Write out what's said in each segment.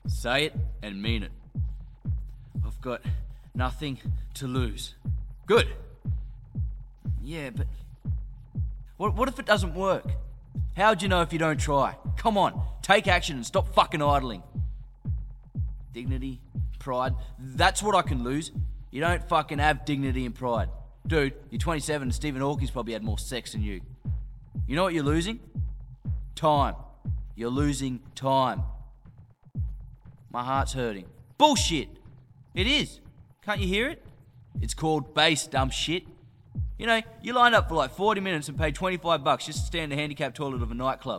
Say it and mean it. I've got nothing to lose. Good. Yeah, but what if it doesn't work? How'd you know if you don't try? Come on, take action and stop fucking idling. Dignity, pride, that's what I can lose. You don't fucking have dignity and pride. Dude, you're 27 and Stephen Hawking's probably had more sex than you. You know what you're losing? Time. You're losing time. My heart's hurting. Bullshit! It is. Can't you hear it? It's called bass, dumb shit. You know, you lined up for like 40 minutes and paid $25 just to stand in the handicapped toilet of a nightclub.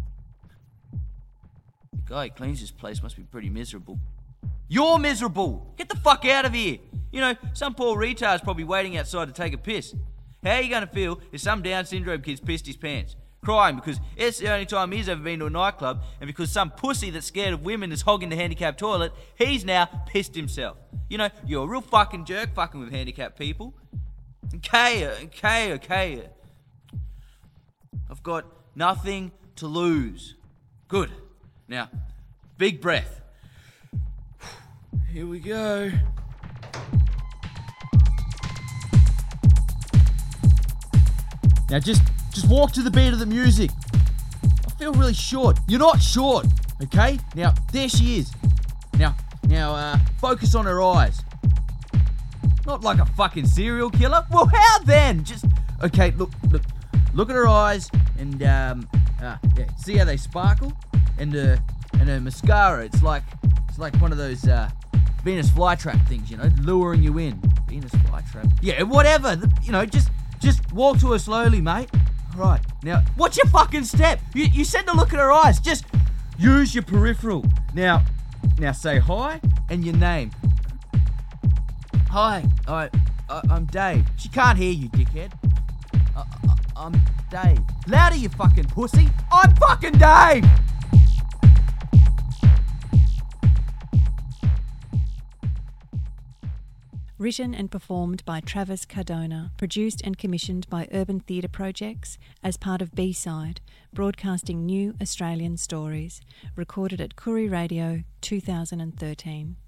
The guy who cleans this place must be pretty miserable. You're miserable! Get the fuck out of here! You know, some poor retard's probably waiting outside to take a piss. How are you going to feel if some Down syndrome kid's pissed his pants? Crying because it's the only time he's ever been to a nightclub, and because some pussy that's scared of women is hogging the handicapped toilet, he's now pissed himself. You know, you're a real fucking jerk fucking with handicapped people. Okay. I've got nothing to lose. Good. Now, big breath. Here we go. Now just walk to the beat of the music. I feel really short. You're not short, okay? Now, there she is. Now, focus on her eyes. Not like a fucking serial killer. Well, how then? Just, okay, look at her eyes and, see how they sparkle? And her mascara, it's like one of those, Venus flytrap things, you know, luring you in. Venus flytrap. Yeah, whatever, you know, just walk to her slowly, mate. Right, now, what's your fucking step? You said to look at her eyes. Just use your peripheral. Now say hi and your name. Hi, I'm Dave. She can't hear you, dickhead. I'm Dave. Louder, you fucking pussy. I'm fucking Dave! Written and performed by Travis Cardona, produced and commissioned by Urban Theatre Projects as part of B-Side, broadcasting new Australian stories, recorded at Koori Radio 2013.